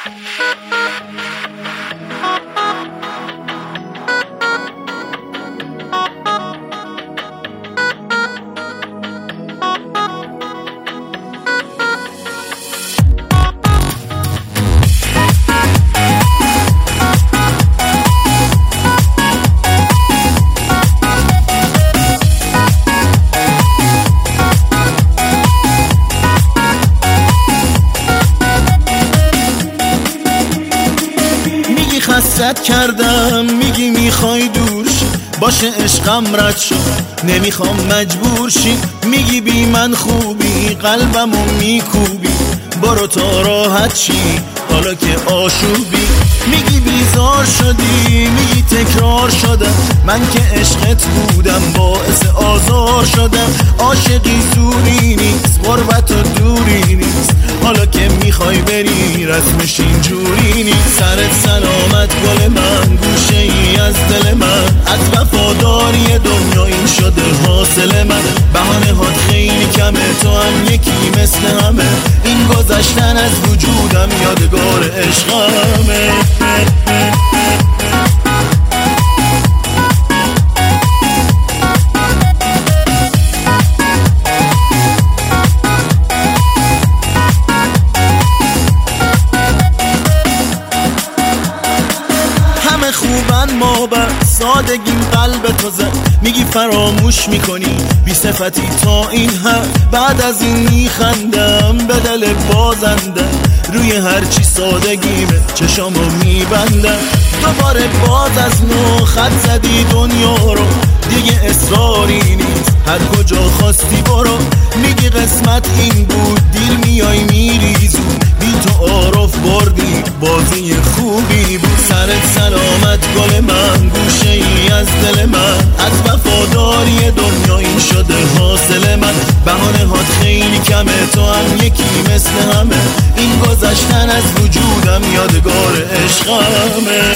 خستت کردم میگی میخوای دور شی، باشه عشقم رد شد نمیخوام مجبور شی. میگی بی من خوبی قلبمو میکوبی، برو تا راحت شی حالا که آشوبی. میگی بیزار شدی میگی تکرار شدم، من که عشقت بودم باعث آزار شدم. عاشقی زوری نیست غربت و دوری نیست، حالا که میخوای بری رسمش اینجوری نیست. سرت سلامت گل من گوشه ای از دل من، از وفاداری دنیا این شده حاصل من. بهانه هات خیلی کمه تو هم یکی مثل همه، این گذشتن از وجودم یادگار عشقمه. همه خوبن ما بر سادگیم قلب تو زد، میگی فراموش میکنی بی صفتی تا این حد. بعد از این میخندم به دل بازندم، روی هرچی سادگیمه چشامو میبندم. دوباره باز از نو خط زدی دنیا رو، دیگه اصراری نیست هر کجا خواستی برو. میگی قسمت این بود دیر میای میری زود، بی تو عارف بردی بازی خوبی بود. سرت سلامت گل من گوشه ای از دل من، از وفاداری دنیا این شده حاصل من. بهانه هات خیلی کمه تو هم یکی مثل همه، این گذشتن از وجودم یادگار عشقمه.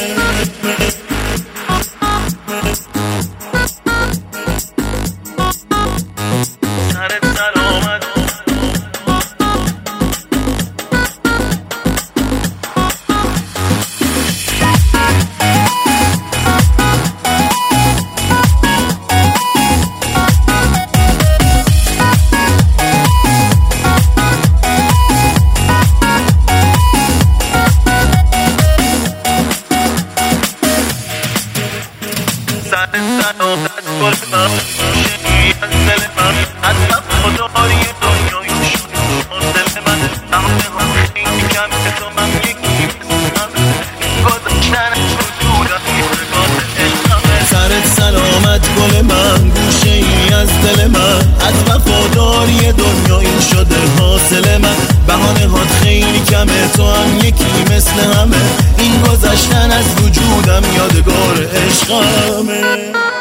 سرت سلامت گل من گوشه ای از دل من، از وفاداری دنیا این شده حاصل من. بهانه هات خیلی کمه تو هم یکی مثل همه، این گذشتن از وجودم یادگار عشقمه.